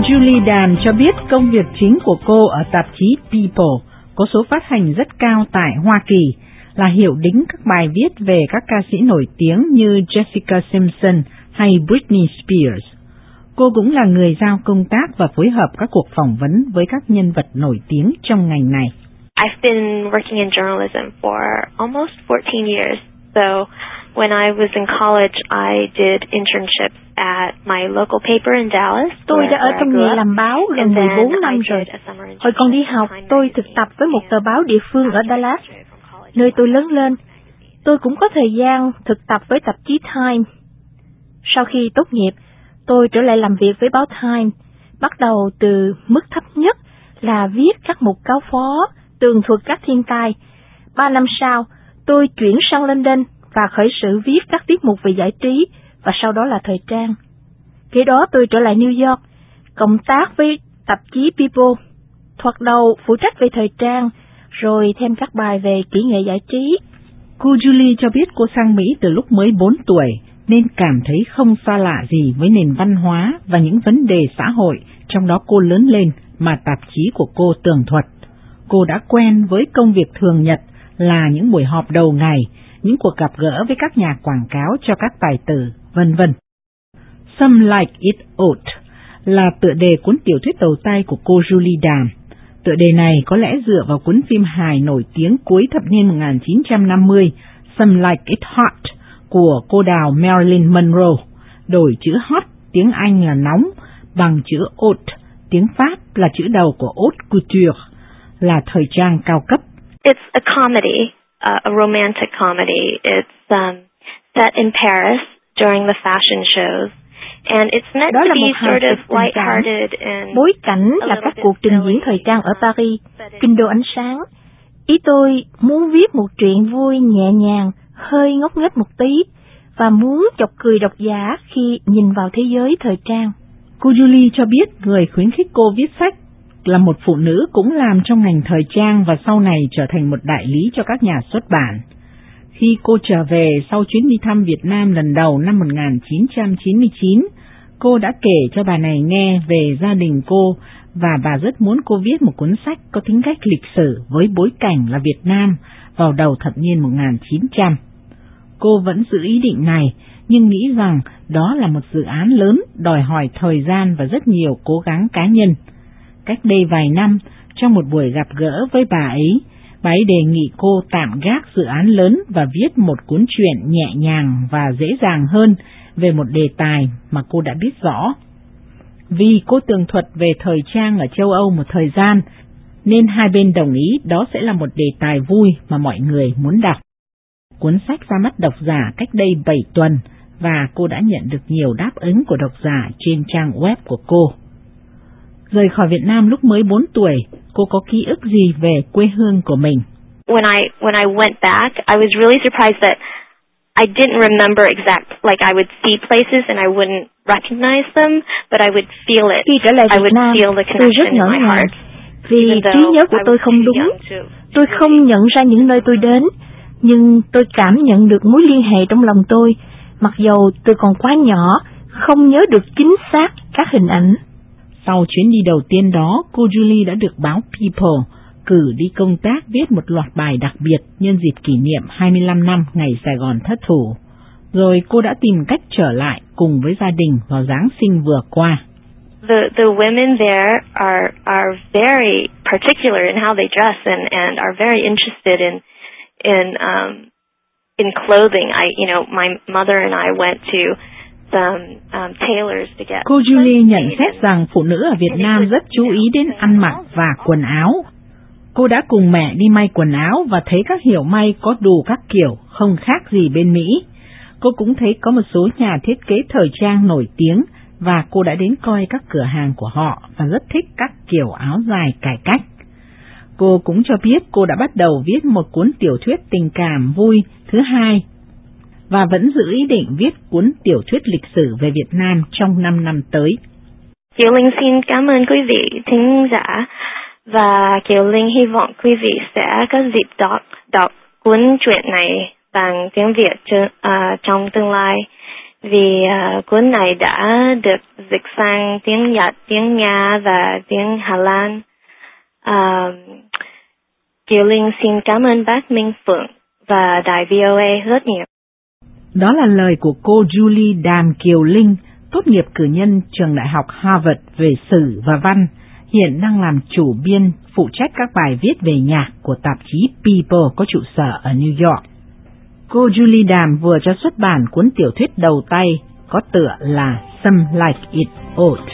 Julie Đàm cho biết công việc chính của cô ở tạp chí People có số phát hành rất cao tại Hoa Kỳ là hiệu đính các bài viết về các ca sĩ nổi tiếng như Jessica Simpson hay Britney Spears. Cô cũng là người giao công tác và phối hợp các cuộc phỏng vấn với các nhân vật nổi tiếng trong ngành này. I've been working in journalism for almost 14 years. So when I was in college, I did internships at my local paper in Dallas. Tôi đã ở trong nghề làm báo gần 14 năm rồi. Hồi còn đi học, tôi thực tập với một tờ báo địa phương ở Dallas, nơi tôi lớn lên. Tôi cũng có thời gian thực tập với tạp chí Time. Sau khi tốt nghiệp, tôi trở lại làm việc với báo Time, bắt đầu từ mức thấp nhất là viết các mục cáo phó, tường thuật các thiên tai. 3 năm sau, tôi chuyển sang London và khởi sự viết các tiết mục về giải trí và sau đó là thời trang. Kế đó tôi trở lại New York, cộng tác với tạp chí People, thoạt đầu phụ trách về thời trang, rồi thêm các bài về kỹ nghệ giải trí. Cô Julie cho biết cô sang Mỹ từ lúc mới 4 tuổi, nên cảm thấy không xa lạ gì với nền văn hóa và những vấn đề xã hội, trong đó cô lớn lên mà tạp chí của cô tường thuật. Cô đã quen với công việc thường nhật là những buổi họp đầu ngày, những cuộc gặp gỡ với các nhà quảng cáo cho các tài tử, vân vân. Some Like It Hot là tựa đề cuốn tiểu thuyết đầu tay của cô Julie Đàm. Tựa đề này có lẽ dựa vào cuốn phim hài nổi tiếng cuối thập niên 1950, Some Like It Hot, của cô đào Marilyn Monroe, đổi chữ hot tiếng Anh là nóng bằng chữ haute tiếng Pháp là chữ đầu của haute couture, là thời trang cao cấp. It's a comedy, a romantic comedy. It's set in Paris during the fashion shows. And it's meant Đó to là be một hài sort of kịch tình cảm. light-hearted and Bối cảnh là các cuộc trình diễn thời trang ở Paris, kinh đô ánh sáng. Ý tôi muốn viết một truyện vui nhẹ nhàng, hơi ngốc nghếch một tí, và muốn chọc cười độc giả khi nhìn vào thế giới thời trang. Cô Julie cho biết người khuyến khích cô viết sách là một phụ nữ cũng làm trong ngành thời trang và sau này trở thành một đại lý cho các nhà xuất bản. Khi cô trở về sau chuyến đi thăm Việt Nam lần đầu năm 1999, cô đã kể cho bà này nghe về gia đình cô và bà rất muốn cô viết một cuốn sách có tính cách lịch sử với bối cảnh là Việt Nam vào đầu thập niên 1900. Cô vẫn giữ ý định này, nhưng nghĩ rằng đó là một dự án lớn, đòi hỏi thời gian và rất nhiều cố gắng cá nhân. Cách đây vài năm, trong một buổi gặp gỡ với bà ấy đề nghị cô tạm gác dự án lớn và viết một cuốn truyện nhẹ nhàng và dễ dàng hơn về một đề tài mà cô đã biết rõ. Vì cô tường thuật về thời trang ở châu Âu một thời gian, nên hai bên đồng ý đó sẽ là một đề tài vui mà mọi người muốn đọc. Cuốn sách ra mắt độc giả cách đây 7 tuần và cô đã nhận được nhiều đáp ứng của độc giả trên trang web của cô. Rời khỏi Việt Nam lúc mới 4 tuổi, cô có ký ức gì về quê hương của mình? When I went back, I was really surprised that I didn't remember like I would see places and I wouldn't recognize them, but I would feel it. Khi trở lại I Việt would Nam, feel the tôi rất connection in ngỡ my ngàng heart. vì trí nhớ của tôi không đúng. Tôi không nhận ra những nơi tôi đến, nhưng tôi cảm nhận được mối liên hệ trong lòng tôi, mặc dầu tôi còn quá nhỏ, không nhớ được chính xác các hình ảnh. Sau chuyến đi đầu tiên đó, cô Julie đã được báo People cử đi công tác viết một loạt bài đặc biệt nhân dịp kỷ niệm 25 năm ngày Sài Gòn thất thủ. Rồi cô đã tìm cách trở lại cùng với gia đình vào Giáng sinh vừa qua. The women there are very particular in how they dress and are very interested in clothing. My mother and I went to some tailors to get. Cô Julie nhận xét rằng phụ nữ ở Việt Nam rất chú ý đến ăn mặc và quần áo. Cô đã cùng mẹ đi may quần áo và thấy các hiệu may có đủ các kiểu, không khác gì bên Mỹ. Cô cũng thấy có một số nhà thiết kế thời trang nổi tiếng và cô đã đến coi các cửa hàng của họ và rất thích các kiểu áo dài cải cách. Cô cũng cho biết cô đã bắt đầu viết một cuốn tiểu thuyết tình cảm vui thứ hai và vẫn giữ ý định viết cuốn tiểu thuyết lịch sử về Việt Nam trong 5 năm tới. Kiều Linh xin cảm ơn quý vị thính giả và Kiều Linh hy vọng quý vị sẽ có dịp đọc cuốn truyện này bằng tiếng Việt trong tương lai. vì cuốn này đã được dịch sang tiếng Nhật, tiếng Nga và tiếng Hà Lan. Kiều Linh xin cảm ơn bác Minh Phượng và đài VOA rất nhiều. Đó là lời của cô Julie Đàm Kiều Linh, tốt nghiệp cử nhân trường đại học Harvard về sử và văn, hiện đang làm chủ biên phụ trách các bài viết về nhạc của tạp chí People có trụ sở ở New York. Cô Julie Đàm vừa cho xuất bản cuốn tiểu thuyết đầu tay có tựa là Some Like It Old.